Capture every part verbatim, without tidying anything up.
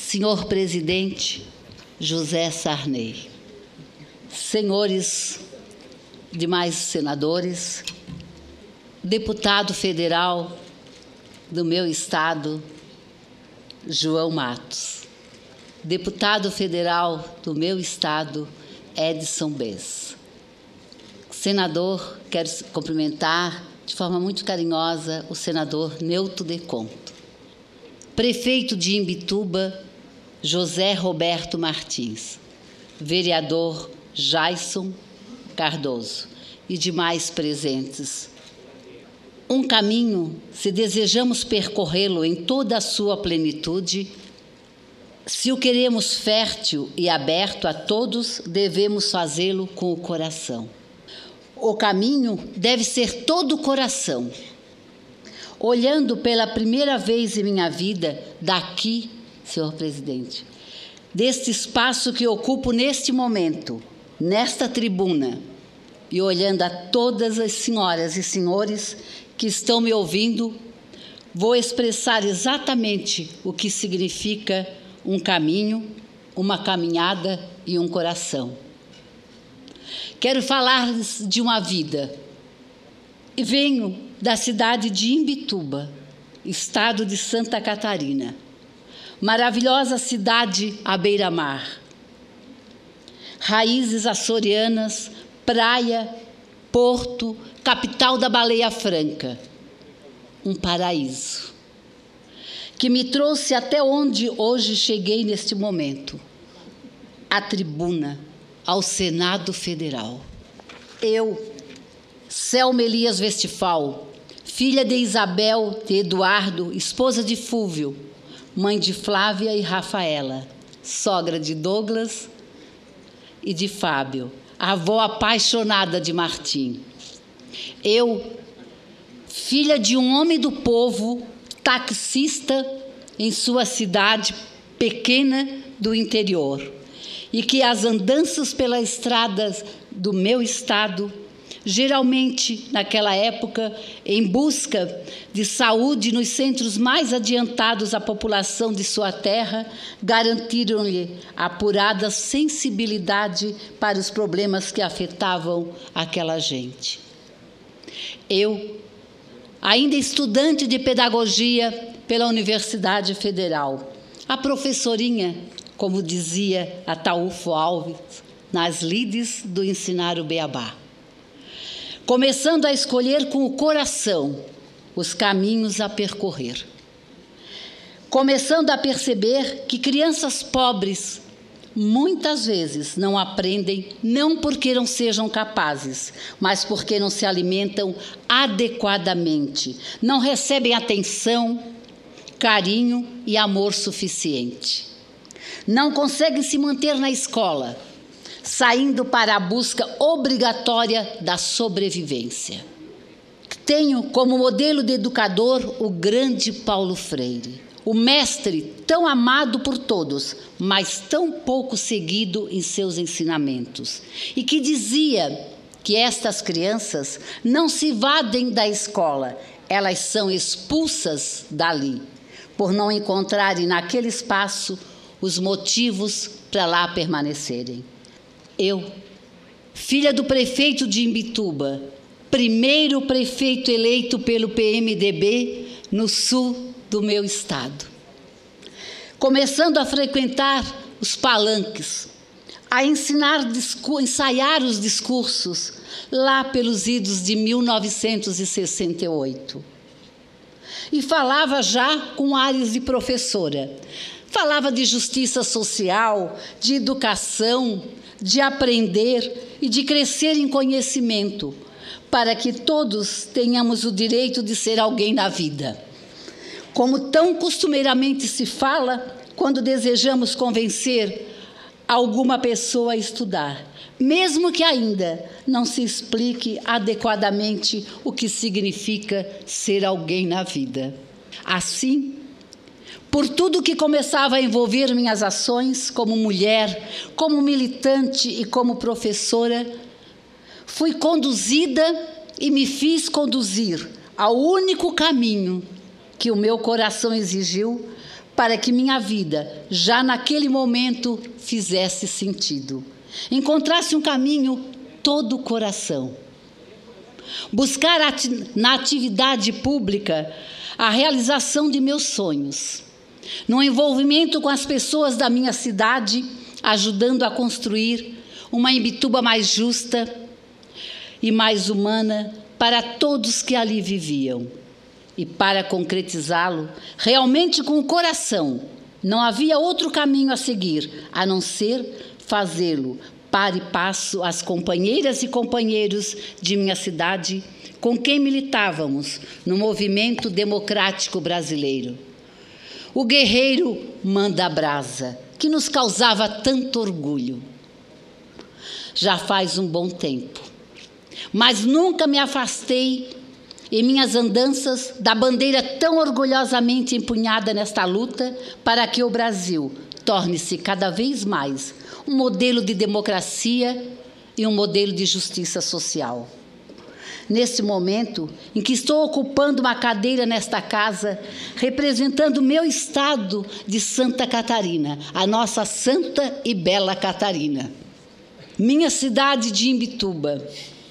senhor presidente José Sarney, senhores demais senadores, deputado federal do meu estado, João Matos, deputado federal do meu estado, Edson Bez. Senador, quero cumprimentar de forma muito carinhosa o senador Neuto de Conto. Prefeito de Imbituba, José Roberto Martins. Vereador Jaison Cardoso e demais presentes. Um caminho, se desejamos percorrê-lo em toda a sua plenitude, se o queremos fértil e aberto a todos, devemos fazê-lo com o coração. O caminho deve ser todo o coração. Olhando pela primeira vez em minha vida, daqui, senhor presidente, deste espaço que ocupo neste momento, nesta tribuna, e olhando a todas as senhoras e senhores que estão me ouvindo, vou expressar exatamente o que significa um caminho, uma caminhada e um coração. Quero falar-lhes de uma vida. E venho da cidade de Imbituba, estado de Santa Catarina. Maravilhosa cidade à beira-mar. Raízes açorianas, praia, porto, capital da Baleia Franca. Um paraíso que me trouxe até onde hoje cheguei neste momento, à tribuna, ao Senado Federal. Eu, Selma Elias Westphal, filha de Isabel, de Eduardo, esposa de Fúvio, mãe de Flávia e Rafaela, sogra de Douglas e de Fábio, avó apaixonada de Martim. Eu, filha de um homem do povo, taxista em sua cidade pequena do interior, e que as andanças pelas estradas do meu estado, geralmente naquela época, em busca de saúde nos centros mais adiantados à população de sua terra, garantiram-lhe apurada sensibilidade para os problemas que afetavam aquela gente. Eu, ainda estudante de pedagogia pela Universidade Federal, a professorinha, como dizia Ataúfo Alves, nas lides do Ensinar o Beabá, começando a escolher com o coração os caminhos a percorrer, começando a perceber que crianças pobres muitas vezes não aprendem, não porque não sejam capazes, mas porque não se alimentam adequadamente, não recebem atenção, carinho e amor suficiente. Não conseguem se manter na escola, saindo para a busca obrigatória da sobrevivência. Tenho como modelo de educador o grande Paulo Freire, o mestre tão amado por todos, mas tão pouco seguido em seus ensinamentos, e que dizia que estas crianças não se evadem da escola, elas são expulsas dali, por não encontrarem naquele espaço os motivos para lá permanecerem. Eu, filha do prefeito de Imbituba, primeiro prefeito eleito pelo P M D B no sul do meu estado, começando a frequentar os palanques, a ensinar, ensaiar os discursos lá pelos idos de mil novecentos e sessenta e oito. E falava já com ares de professora. Falava de justiça social, de educação, de aprender e de crescer em conhecimento, para que todos tenhamos o direito de ser alguém na vida. Como tão costumeiramente se fala quando desejamos convencer alguma pessoa a estudar, mesmo que ainda não se explique adequadamente o que significa ser alguém na vida. Assim, por tudo que começava a envolver minhas ações como mulher, como militante e como professora, fui conduzida e me fiz conduzir ao único caminho que o meu coração exigiu para que minha vida, já naquele momento, fizesse sentido. Encontrasse um caminho todo o coração. Buscar ati- na atividade pública a realização de meus sonhos. No envolvimento com as pessoas da minha cidade, ajudando a construir uma Imbituba mais justa e mais humana para todos que ali viviam. E para concretizá-lo, realmente com o coração, não havia outro caminho a seguir, a não ser fazê-lo par e passo às companheiras e companheiros de minha cidade, com quem militávamos no movimento democrático brasileiro. O guerreiro Manda Brasa, que nos causava tanto orgulho. Já faz um bom tempo, mas nunca me afastei em minhas andanças da bandeira tão orgulhosamente empunhada nesta luta para que o Brasil torne-se cada vez mais um modelo de democracia e um modelo de justiça social. Nesse momento em que estou ocupando uma cadeira nesta casa, representando o meu estado de Santa Catarina, a nossa santa e bela Catarina, minha cidade de Imbituba,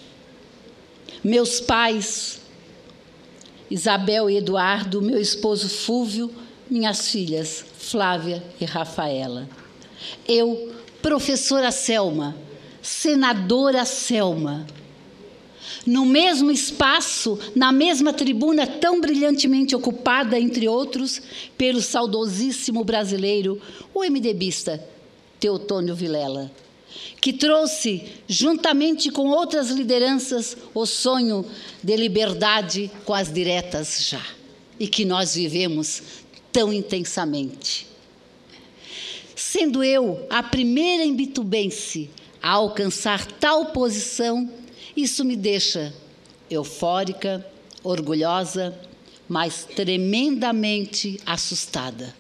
meus pais, Isabel e Eduardo, meu esposo Fúvio, minhas filhas Flávia e Rafaela. Eu, professora Selma, senadora Selma, no mesmo espaço, na mesma tribuna tão brilhantemente ocupada, entre outros, pelo saudosíssimo brasileiro, o MDBista Teotônio Vilela, que trouxe, juntamente com outras lideranças, o sonho de liberdade com as diretas já, e que nós vivemos tão intensamente. Sendo eu a primeira imbitubense a alcançar tal posição, isso me deixa eufórica, orgulhosa, mas tremendamente assustada.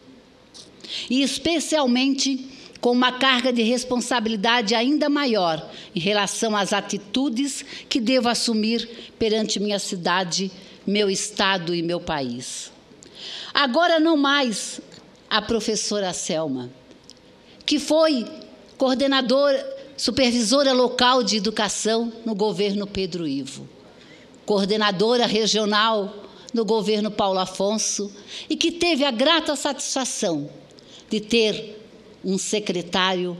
E especialmente com uma carga de responsabilidade ainda maior em relação às atitudes que devo assumir perante minha cidade, meu estado e meu país. Agora não mais a professora Selma, que foi coordenadora, supervisora local de educação no governo Pedro Ivo, coordenadora regional no governo Paulo Afonso, e que teve a grata satisfação de ter um secretário,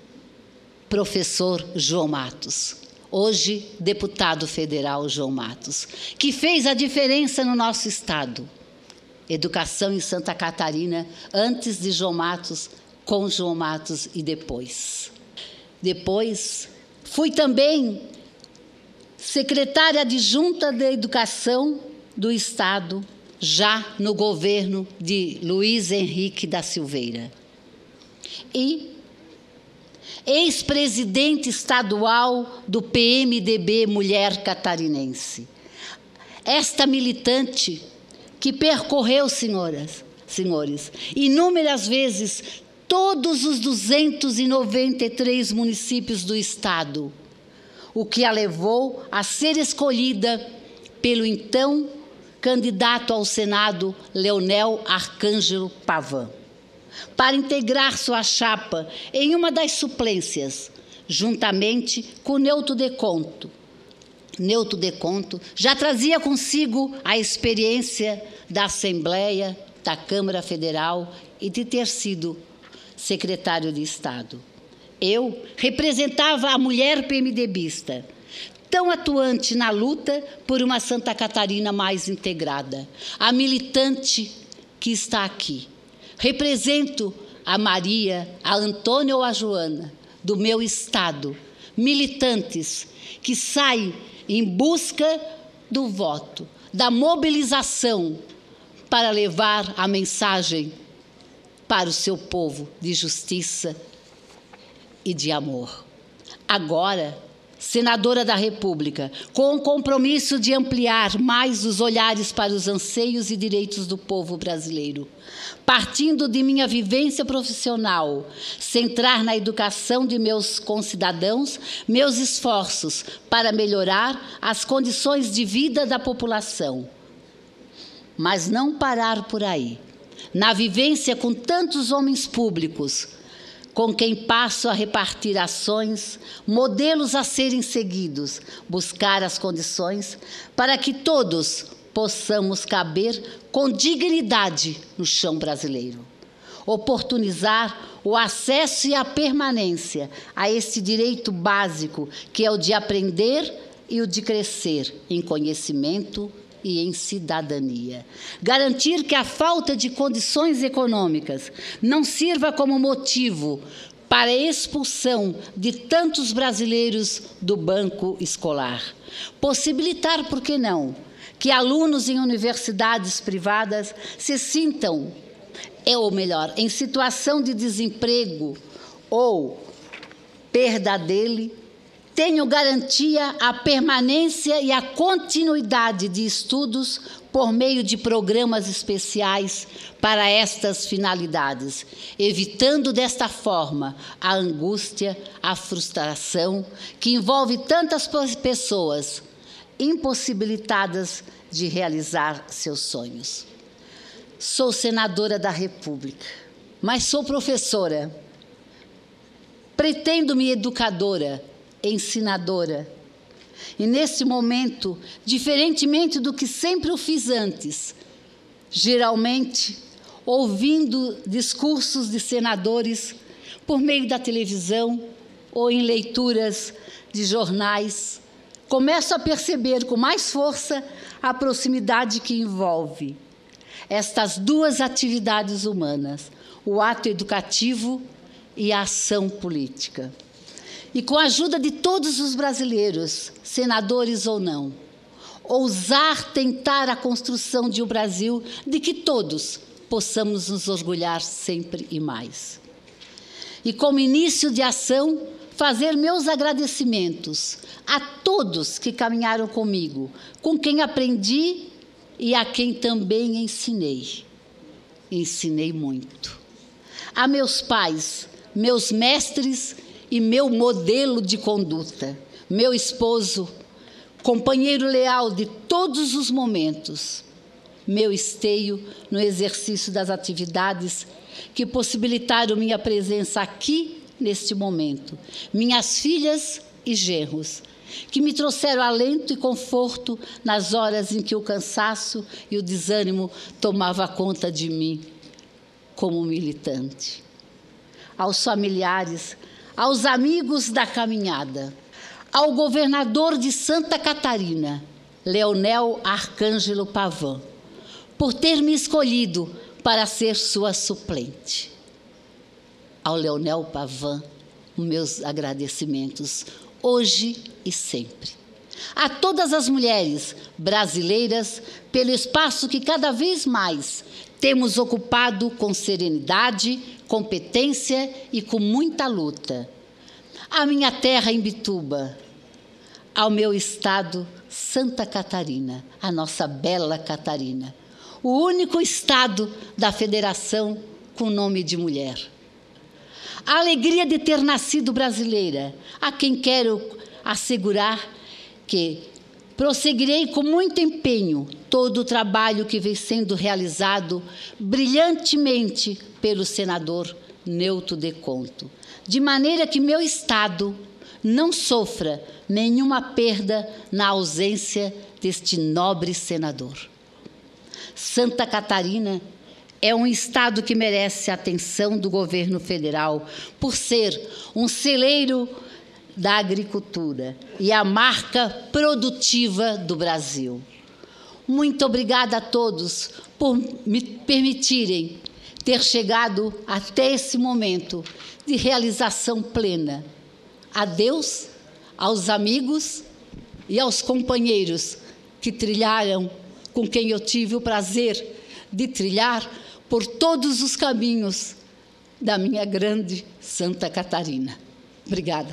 professor João Matos, hoje deputado federal João Matos, que fez a diferença no nosso estado. Educação em Santa Catarina, antes de João Matos, com João Matos e depois. Depois, fui também secretária adjunta da Educação do Estado, já no governo de Luiz Henrique da Silveira. E ex-presidente estadual do P M D B Mulher Catarinense. Esta militante que percorreu, senhoras, senhores, inúmeras vezes todos os duzentos e noventa e três municípios do estado, o que a levou a ser escolhida pelo então candidato ao Senado, Leonel Arcângelo Pavan, para integrar sua chapa em uma das suplências, juntamente com Neuto Deconto. Neuto Deconto já trazia consigo a experiência da Assembleia, da Câmara Federal e de ter sido secretário de Estado. Eu representava a mulher PMDBista, tão atuante na luta por uma Santa Catarina mais integrada, a militante que está aqui. Represento a Maria, a Antônia ou a Joana, do meu estado, militantes que saem em busca do voto, da mobilização para levar a mensagem para o seu povo de justiça e de amor. Agora, senadora da República, com o compromisso de ampliar mais os olhares para os anseios e direitos do povo brasileiro, partindo de minha vivência profissional, centrar na educação de meus concidadãos meus esforços para melhorar as condições de vida da população. Mas não parar por aí. na vivência com tantos homens públicos, com quem passo a repartir ações, modelos a serem seguidos, buscar as condições para que todos possamos caber com dignidade no chão brasileiro. Oportunizar o acesso e a permanência a esse direito básico, que é o de aprender e o de crescer em conhecimento e em cidadania. Garantir que a falta de condições econômicas não sirva como motivo para a expulsão de tantos brasileiros do banco escolar. Possibilitar, por que não, que alunos em universidades privadas se sintam, é ou melhor, em situação de desemprego ou perda dele, tenham garantia a permanência e a continuidade de estudos por meio de programas especiais para estas finalidades, evitando desta forma a angústia, a frustração que envolve tantas pessoas impossibilitadas de realizar seus sonhos. Sou senadora da República, mas sou professora. Pretendo-me educadora, ensinadora. E, nesse momento, diferentemente do que sempre o fiz antes, geralmente ouvindo discursos de senadores por meio da televisão ou em leituras de jornais, começo a perceber com mais força a proximidade que envolve estas duas atividades humanas, o ato educativo e a ação política. E com a ajuda de todos os brasileiros, senadores ou não, ousar tentar a construção de um Brasil de que todos possamos nos orgulhar sempre e mais. E como início de ação, fazer meus agradecimentos a todos que caminharam comigo, com quem aprendi e a quem também ensinei. Ensinei muito. A meus pais, meus mestres e meu modelo de conduta, meu esposo, companheiro leal de todos os momentos, meu esteio no exercício das atividades que possibilitaram minha presença aqui neste momento, minhas filhas e genros, que me trouxeram alento e conforto nas horas em que o cansaço e o desânimo tomavam conta de mim como militante. Aos familiares, aos amigos da caminhada, ao governador de Santa Catarina, Leonel Arcângelo Pavão, por ter me escolhido para ser sua suplente. Ao Leonel Pavão, meus agradecimentos, hoje e sempre. A todas as mulheres brasileiras, pelo espaço que cada vez mais temos ocupado com serenidade, competência e com muita luta. À minha terra, Imbituba, ao meu estado, Santa Catarina, a nossa bela Catarina, o único estado da federação com nome de mulher. A alegria de ter nascido brasileira, a quem quero assegurar que prosseguirei com muito empenho todo o trabalho que vem sendo realizado brilhantemente pelo senador Neuto Deconto, de maneira que meu estado não sofra nenhuma perda na ausência deste nobre senador. Santa Catarina é um estado que merece a atenção do governo federal por ser um celeiro da agricultura e a marca produtiva do Brasil. Muito obrigada a todos por me permitirem ter chegado até esse momento de realização plena. A Deus, aos amigos e aos companheiros que trilharam, com quem eu tive o prazer de trilhar por todos os caminhos da minha grande Santa Catarina. Obrigada.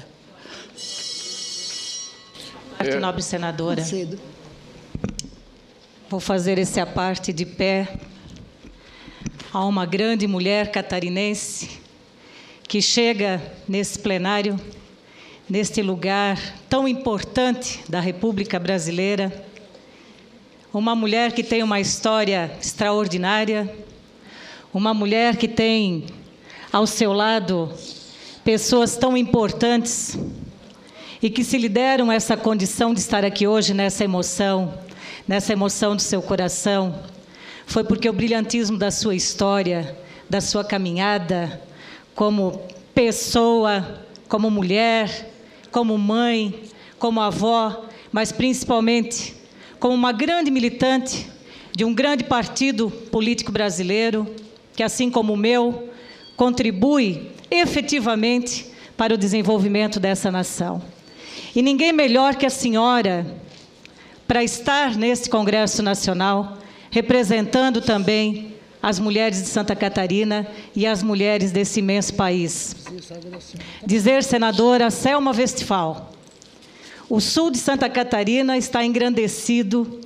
Parte, nobre senadora. Cedo. Vou fazer esse aparte de pé a uma grande mulher catarinense que chega nesse plenário, neste lugar tão importante da República Brasileira, uma mulher que tem uma história extraordinária, uma mulher que tem ao seu lado pessoas tão importantes e que se lhe deram essa condição de estar aqui hoje nessa emoção, nessa emoção do seu coração, foi porque o brilhantismo da sua história, da sua caminhada, como pessoa, como mulher, como mãe, como avó, mas principalmente como uma grande militante de um grande partido político brasileiro, que, assim como o meu, contribui efetivamente para o desenvolvimento dessa nação. E ninguém melhor que a senhora para estar nesse Congresso Nacional, representando também as mulheres de Santa Catarina e as mulheres desse imenso país. Dizer, senadora Selma Westphal, o sul de Santa Catarina está engrandecido,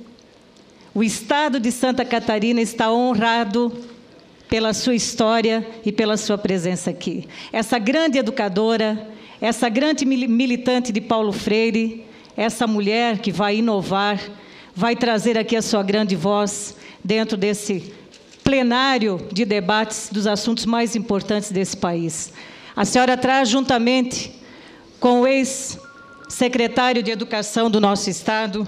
o estado de Santa Catarina está honrado pela sua história e pela sua presença aqui. Essa grande educadora, essa grande militante de Paulo Freire, essa mulher que vai inovar, vai trazer aqui a sua grande voz dentro desse plenário de debates dos assuntos mais importantes desse país. A senhora traz, juntamente com o ex-secretário de Educação do nosso Estado,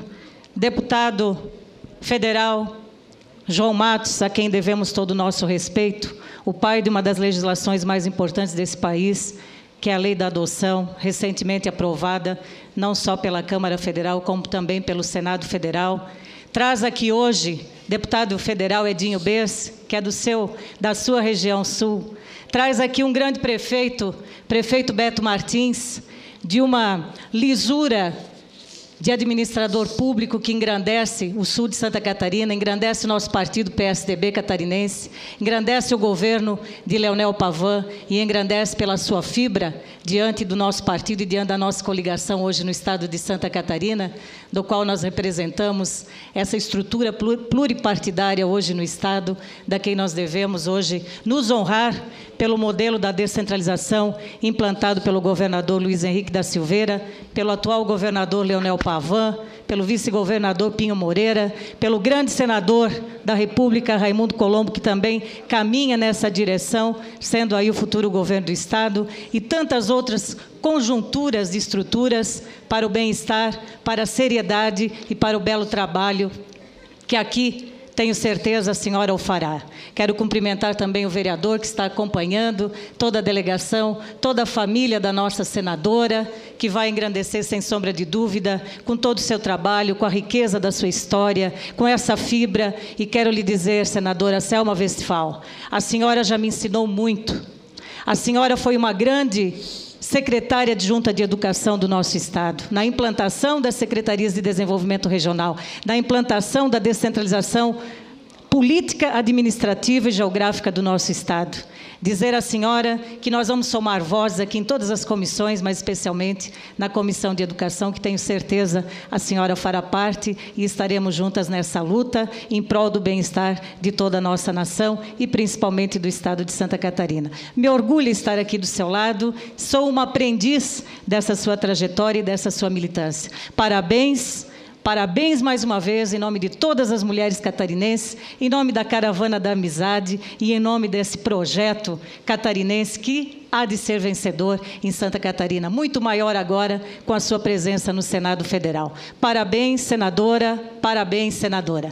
deputado federal João Matos, a quem devemos todo o nosso respeito, o pai de uma das legislações mais importantes desse país, que é a Lei da Adoção, recentemente aprovada, não só pela Câmara Federal, como também pelo Senado Federal. Traz aqui hoje, deputado federal Edinho Bers, que é do seu, da sua região sul. Traz aqui um grande prefeito, prefeito Beto Martins, de uma lisura de administrador público que engrandece o sul de Santa Catarina, engrandece o nosso partido P S D B catarinense, engrandece o governo de Leonel Pavan e engrandece pela sua fibra diante do nosso partido e diante da nossa coligação hoje no estado de Santa Catarina, do qual nós representamos essa estrutura pluripartidária hoje no estado, da quem nós devemos hoje nos honrar pelo modelo da descentralização implantado pelo governador Luiz Henrique da Silveira, pelo atual governador Leonel Pavan, pelo vice-governador Pinho Moreira, pelo grande senador da República, Raimundo Colombo, que também caminha nessa direção, sendo aí o futuro governo do Estado, e tantas outras conjunturas de estruturas para o bem-estar, para a seriedade e para o belo trabalho que aqui, tenho certeza, a senhora o fará. Quero cumprimentar também o vereador que está acompanhando, toda a delegação, toda a família da nossa senadora, que vai engrandecer, sem sombra de dúvida, com todo o seu trabalho, com a riqueza da sua história, com essa fibra. E quero lhe dizer, senadora Selma Westphal, a senhora já me ensinou muito. A senhora foi uma grande secretária adjunta de Educação do nosso Estado, na implantação das Secretarias de Desenvolvimento Regional, na implantação da descentralização política, administrativa e geográfica do nosso Estado. Dizer à senhora que nós vamos somar vozes aqui em todas as comissões, mas especialmente na Comissão de Educação, que tenho certeza a senhora fará parte e estaremos juntas nessa luta em prol do bem-estar de toda a nossa nação e principalmente do Estado de Santa Catarina. Me orgulho estar aqui do seu lado, sou uma aprendiz dessa sua trajetória e dessa sua militância. Parabéns. Parabéns mais uma vez, em nome de todas as mulheres catarinenses, em nome da Caravana da Amizade e em nome desse projeto catarinense que há de ser vencedor em Santa Catarina, muito maior agora com a sua presença no Senado Federal. Parabéns, senadora, parabéns, senadora.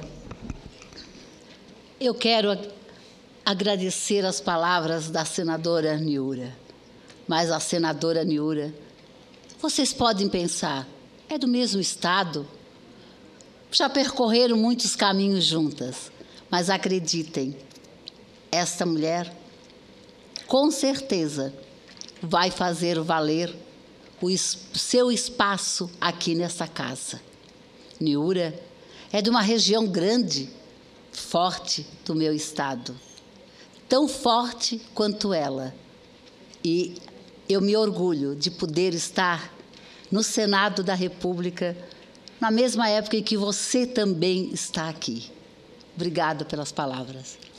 Eu quero agradecer as palavras da senadora Niura, mas a senadora Niura, vocês podem pensar, é do mesmo estado, já percorreram muitos caminhos juntas, mas acreditem, esta mulher, com certeza, vai fazer valer o seu espaço aqui nessa casa. Niura é de uma região grande, forte do meu estado, tão forte quanto ela. E eu me orgulho de poder estar no Senado da República na mesma época em que você também está aqui. Obrigada pelas palavras.